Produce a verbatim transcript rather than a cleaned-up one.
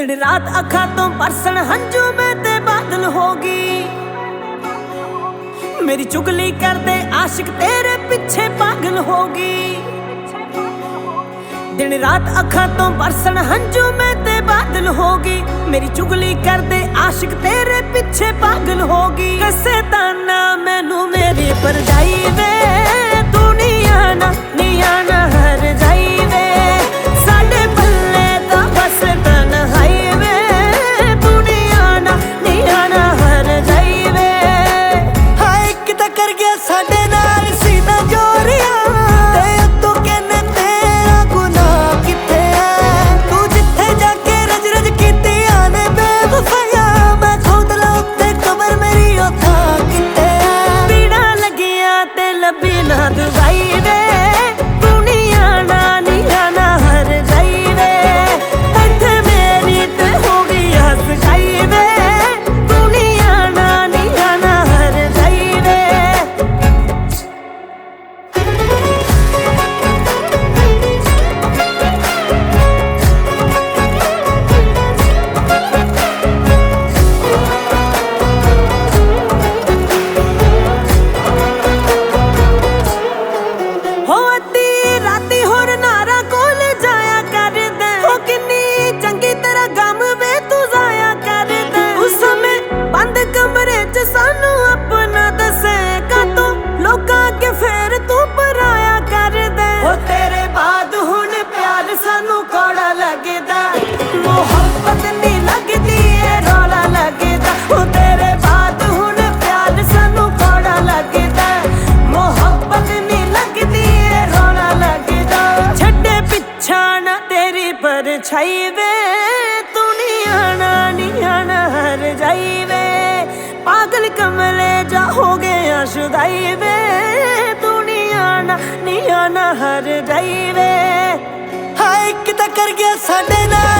दिन रात अखा तो बरसन हंजू में ते बादल होगी। मेरी चुगली कर दे आशिक तेरे पीछे पागल होगी। दिन रात अखा तो बरसन हंजू में ते बादल होगी। मेरी चुगली कर दे आशिक तेरे पीछे पागल होगी। कैसे ताना मैनू मेरी परछाई वे, तू नहीं आना नहीं आना हर जाई वे। साडे पल्ले दा बस तन्हाई वे, तू नहीं आना नहीं आना हर जाई वे। हाय किता कर गया साडे नाल सीधा जोरिया, ते तू कहने तेरा गुनाह किथे है। तू जिथे जाके रज रज कीती आने बेवफाया, मैं खोद ला उत्ते कबर मेरी ओथा किथे है। पीड़ा लगिया ते लभी ना दवाई वे, तू नहीं आना नहीं आना हर जाई वे। इत्थे मेरी ते हो गई हस खाई वे, तू नहीं आना नहीं आना हर जाई वे। हो अद्धी राती होर नारा कोल जाया कर दे, हो किन्नी चंगी तरह गम वे तू जाया कर दे। उस समय बंद कमरे च सानू अपना दसेगा तो लोकां के फेर तू पराया कर दे। हो तेरे बाद हुण प्यार सानू कौड़ा लगदा, मोहब्बत नहीं लगदी ए रौला लगदा। हो तेरे बाद हुण प्यार सानू कौड़ा लगदा, मोहब्बत नहीं लगदी ए रौला लगदा। छड्डे पिछा ना तेरी परछाई वे, तू नहीं आना नहीं आना हर जाई वे। पागल कमले जा हो गया शुदाई वे, तू नहीं आना नहीं आना हर जाई वे। हाय किता कर गया साडे नाल